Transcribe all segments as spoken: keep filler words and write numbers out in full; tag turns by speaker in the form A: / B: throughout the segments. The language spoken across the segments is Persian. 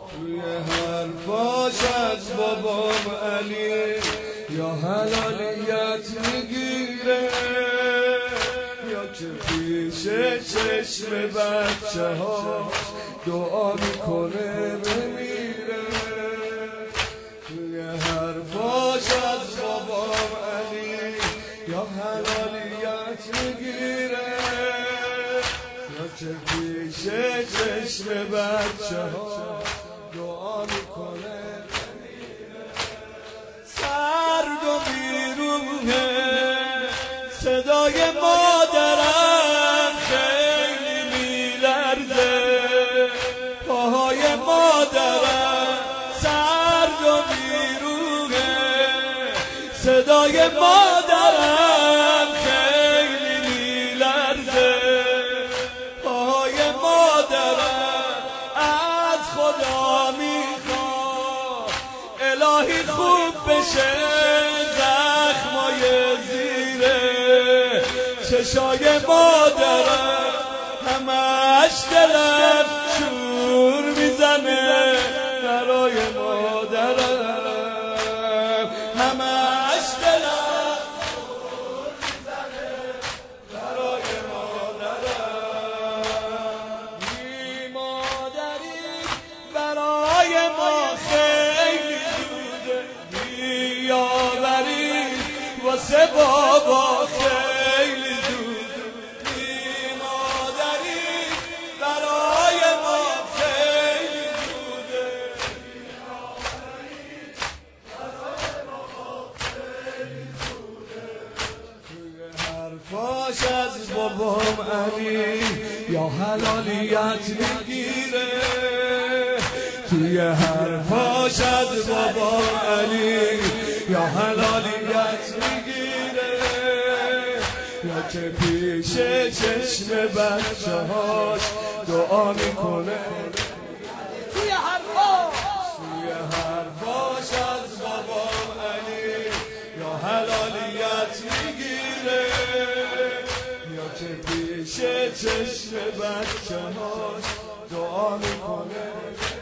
A: توی حرفاش از بابام علی یا حلالیت میگیره یا که پیش چشم بچه ها دعا میکنه بمیره. توی حرفاش از بابام علی یا حلالیت میگیره یا که پیش چشم بچه ها دعا میکنه بمیره. سرد و بیرونه صدای مادرم خیلی میلرزه، پاهای مادرم سرد و بیرونه صدای مادرم خیلی میلرزه، پاهای مادرم از خدا میخواد الهی خوب بشه زخمای زیره چشای مادرم، همش دلم شور میزنه برای مادرم، همش دلم شور میزنه برای مادرم. بی مادری برای ما خیلی زوده، بیاوری واسه بابا خیلی زوده، بی مادری برای ما خیلی زوده، بیاوری واسه بابا خیلی زوده. توی حرفاش از بابام علی یا حلالیت میگیره، توی حرفاش از بابام علی یا حلالیت میگیره یا که پیش چشم بچه هاش دعا میکنه. توی حرفاش توی حرفاش از بابام علی یا حلالیت میگیره یا که پیش چشم بچه هاش دعا میکنه.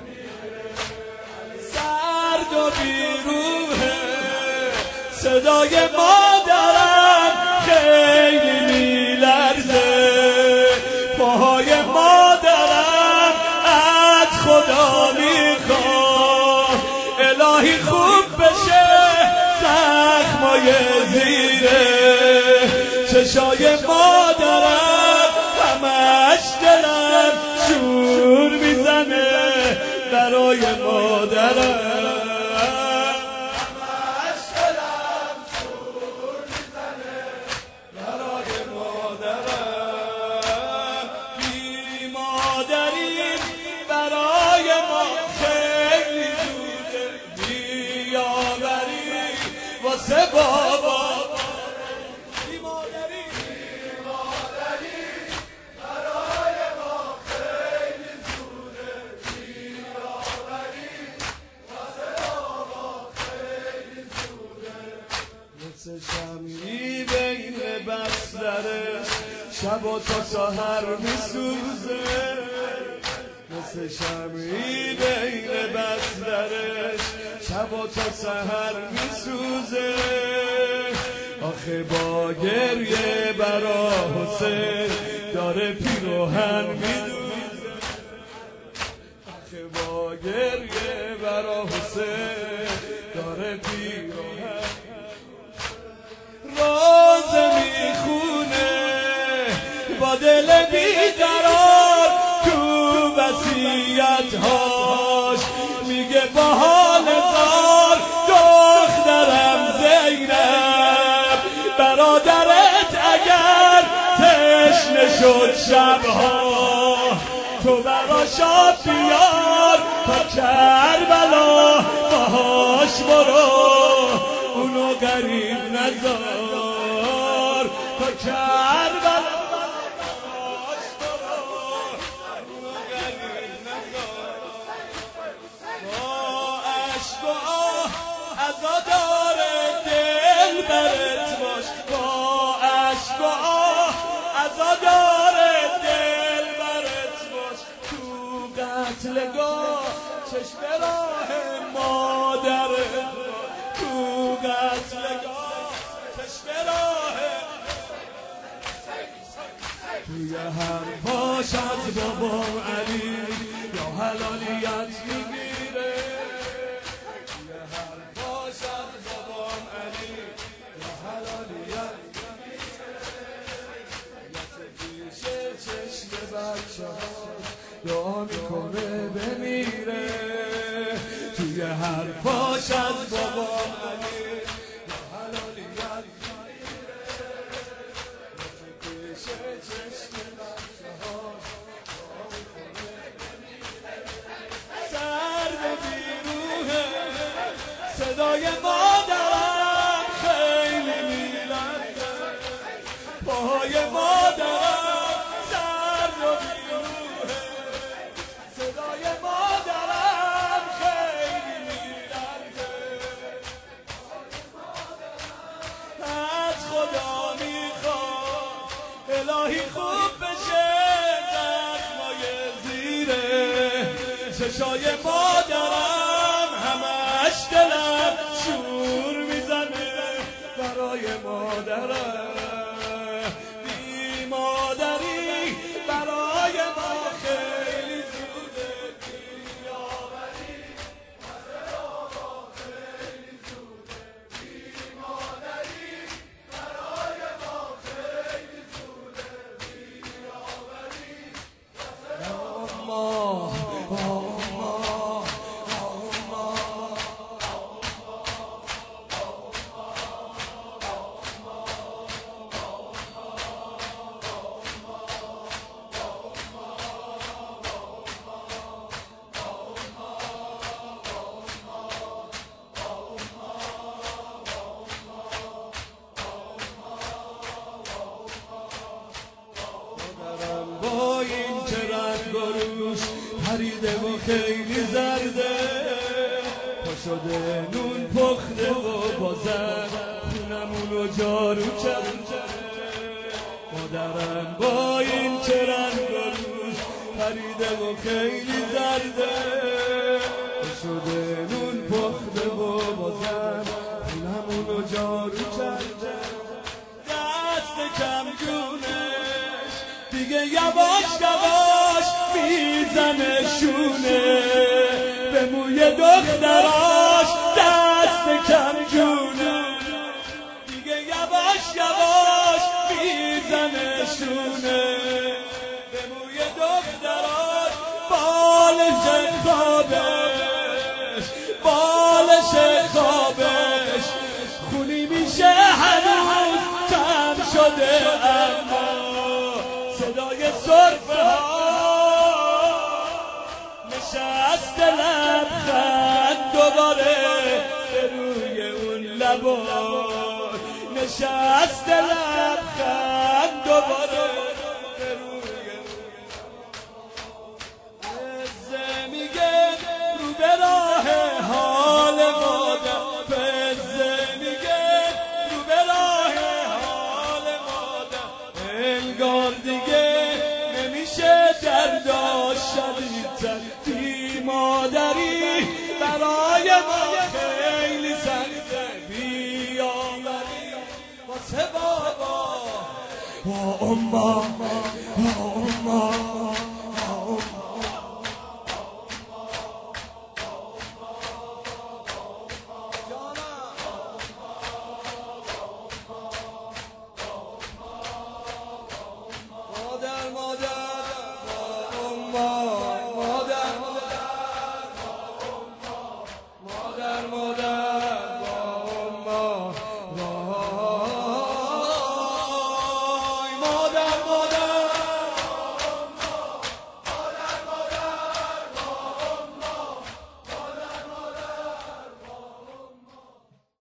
A: سرد و بیروحه صدای مادرم خیلی میلرزه، پاهای مادرم از خدا میخواد الهی خوب بشه زخمای زیره چشای مادرم، همش دلم شور میزنه برای مادرم، همش دلم شور میزنه برای مادرم. بی مادری برای ما خیلی زوده، بیاوری واسه بابا. بی مادری بی مادری برای ما خیلی زوده، بیاوری واسه بابا خیلی زوده. مثل شمعی بین بسترش شب و تا سحر میسوزه، مثل شمعی بین بسترش شب و تا سحر میسوزه. آخه با گریه برا حسین داره پیراهن میدوزه، آخه با گریه برا حسین داره پیراهن روزه میخونه با دل بیقرار تو وصیت‌هاش میگه با حال زار دخترم زینب برادرت اگر تشنه شد شبها تو براش آب بیار تا کربلا باهاش برو اونو غریب نذار تا کربلا باهاش برو اونو غریب نذار. با عشق و آه عزادار دل برت باش، با عشق و آه عزادار دل برت باش. تو قتلگاه چشم راه مادر تو قتلگاه چشم راه توی حرفاش از بابام علی یا حلالیت میگیره توی حرفاش از بابام علی یا حلالیت چشم بچه ها دعا میکنه بمیره توی حرفاش از بابام علی یا حلالیت میگیره پیش چشم بچه ها دعا میکنه بمیره سر به بیروه صدای مادرم خیلی میلنده پاهای مادرم الهی خوب بشه زخمای زیره چشای مادرم همش دلم شور میزنه برای مادرم بی مادری برای ما خیلی زوده بیاوری ما خیلی زوده بی مادری برای ما خیلی زوده با این که رنگ و روش پریده و خیلی زرده پا شده نون پخته و بازم خونمونو جارو کرده مادرم با این که رنگ و روش پریده و خیلی زرده پا شده نون پخته و بازم خونمونو جارو کرده دست کم جونه دیگه یواش یواش میزنه شونه به موی دختراش دست کم جونه دیگه یواش یواش میزنه شونه به موی دختراش بالش خوابش بالش خوابش خونی میشه هنوز کم شده اما صدای سرفه ها نشست لبخند دوباره به روی اون لبا نشست لبخند دوباره به روی پزه میگه رو به راه حال مادر پزه میگه رو به راه حال مادر انگار دیگه نمیشه درداش شدیدتر بی مادری برای ما خیلی سخته بیاوری واسه بابا با اما